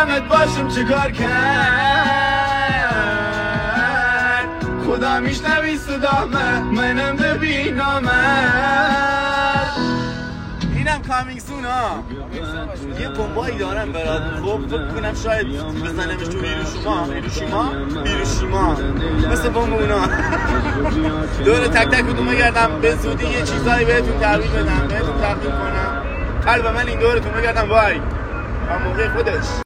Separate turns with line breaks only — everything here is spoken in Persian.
یادمت باشم چه کار کرد خدا میشنوی صدامه منم ببینامت اینم کامینگ سون ها یه بمبایی دارم برات خب فکر کنم شاید بزنمش تو هیروشیما مثل بمب اونا دوره تک تک کدوم گردم به زودی یه چیزایی بهتون تحویل بدم بهتون تقدیم کنم قلب من این دوره تو میگردم وای موقع خودش